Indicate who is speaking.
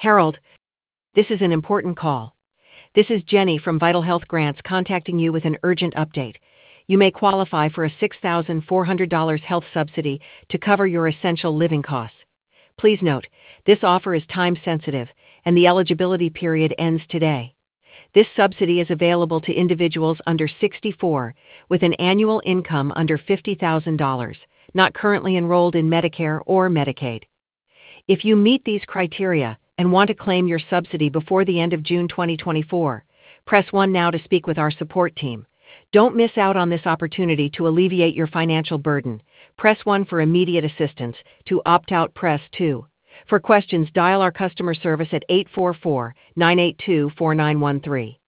Speaker 1: Harold, this is an important call. This is Jenny from Vital Health Grants contacting you with an urgent update. You may qualify for a $6,400 health subsidy to cover your essential living costs. Please note, this offer is time sensitive, and the eligibility period ends today. This subsidy is available to individuals under 64 with an annual income under $50,000, not currently enrolled in Medicare or Medicaid. If you meet these criteria and want to claim your subsidy before the end of June 2024, press 1 now to speak with our support team. Don't miss out on this opportunity to alleviate your financial burden. Press 1 for immediate assistance. To opt out, press 2. For questions, dial our customer service at 844-982-4913.